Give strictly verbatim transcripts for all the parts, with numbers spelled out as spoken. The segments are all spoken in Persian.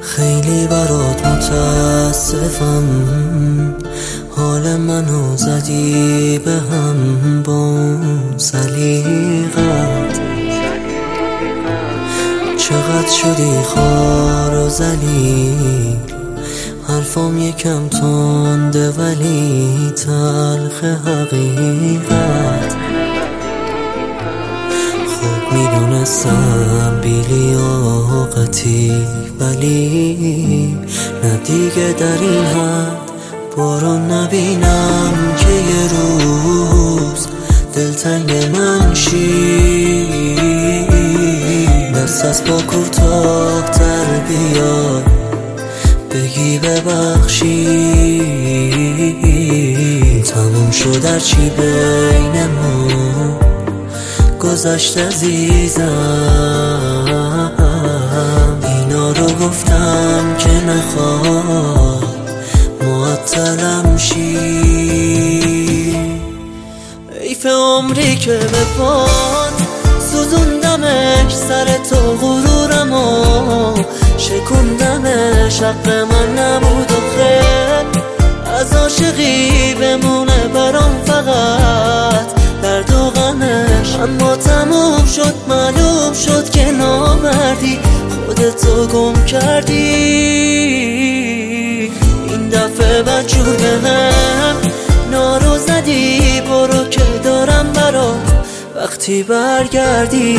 خیلی برات متاسفم، حال منو زدی به هم با اون سلیقت. چقدر شدی خوار و ذلیل، حرفام یکم تنده ولی تلخ حقیقت. خوب میدونستم بی لیاقتی، ولی نه دیگه در این حد برو نبینم که یه روز دلتنگ من شی. دست از پا کوتاه تر بیای بگی ببخشی. تموم شد هرچی بینمون گذشت عزیزم. اینا رو گفتم که نخواد معطلم شی. حیف عمری که به پات سوزوندمش، سر تو غرورمو شکوندمش. حق من نبود آخه از عاشقی بمونه برام فقط درد و غمش. اما تموم شد، معلوم شد که نامردی، خودتو گم کردی. این دفعه بدجور به هم نارو زدی، برو که دارم برات وقتی برگردی.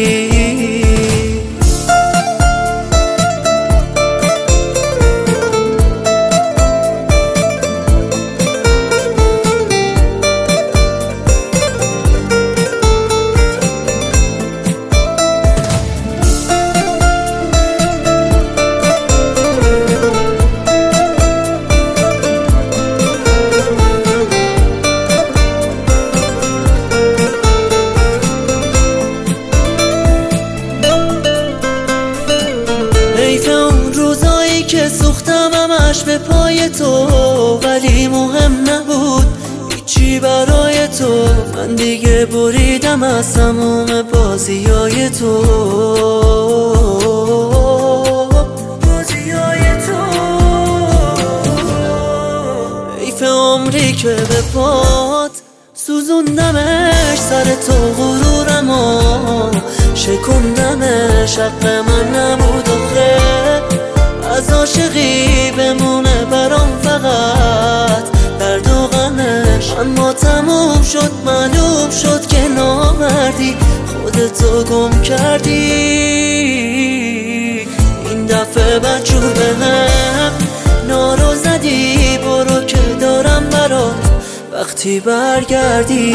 که سوختم همش به پای تو، ولی مهم نبود هیچی برای تو. من دیگه بریدم از تموم بازیای تو. بازیای تو حیف عمری که به پات سوزوندمش، سر تو غرورمو شکوندمش. حق من نبود آخه از عاشقی بمونه برام فقط درد و غمش. اما تموم شد، معلوم شد که نامردی، خودتو گم کردی. این دفعه بدجور به هم نارو زدی، برو که دارم برات وقتی برگردی.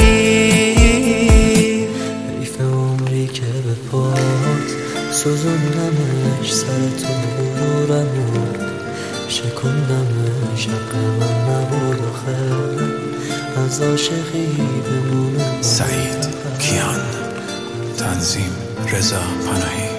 حیف عمری که به پات سوزوندمش، سر تو غرورمو شکوندمش. حق من نبود آخر از عاشقی بمونه. سعید کیان، تنظیم رضا پناهی.